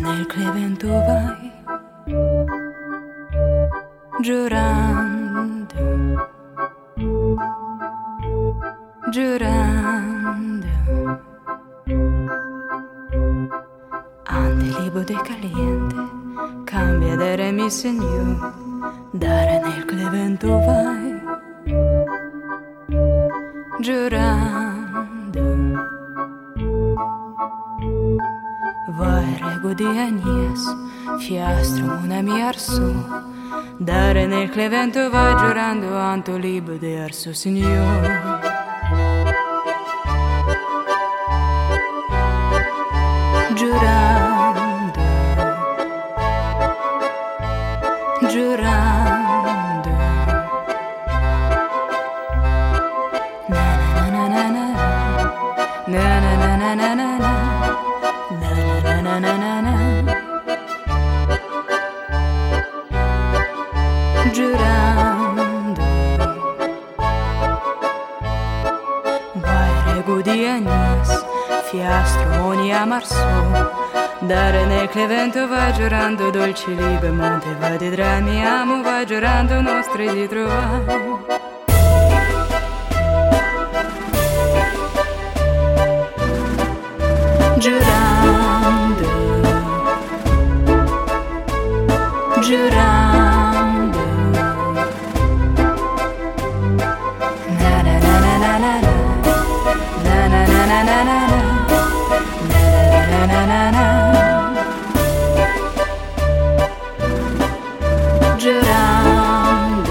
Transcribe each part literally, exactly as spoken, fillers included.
nel Clevento vai, giurando, giurando, ante libo de caliente, cambia de re mi signor, dare nel Clevento vai, giurando, vai rego di Agnies, fiastro una mia arso, dare nel Clevento vai giurando anto libo de arso signor. Giurando, giurando, na na na na na na na na na na na na na na na na, giurando, vai rego di Agnes, fiastro ogni amarso, dare nel Clevento vai giurando dolci libe monte va di drammi amo vai giurando nostri di trovare. Giurando, giurando, na na na na na na na na na na na na na na na na, giurando,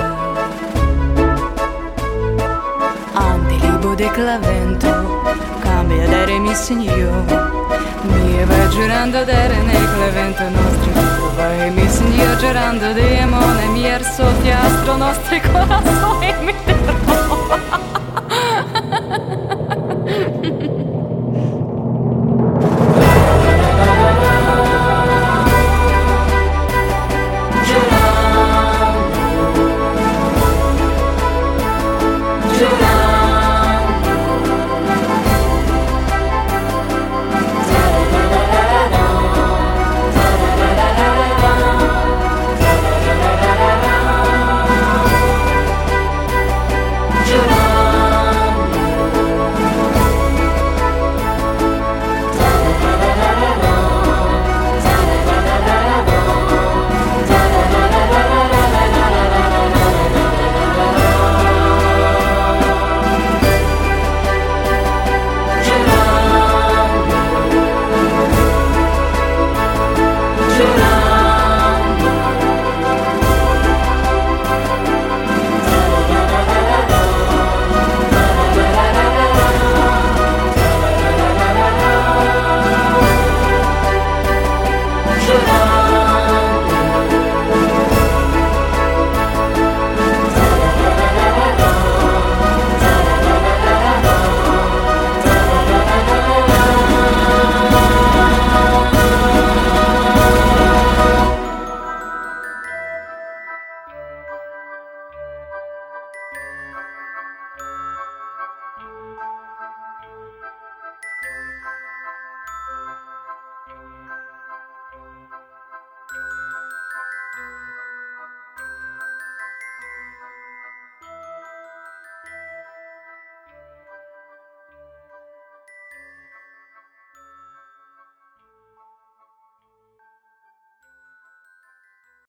ante libo de Clevento, cambia de re mi signor, mi vai giurando dare nel Clevento nostri, vai mi signor giurando di amore, mi erso fiastro nostri corazzoni mi terrò.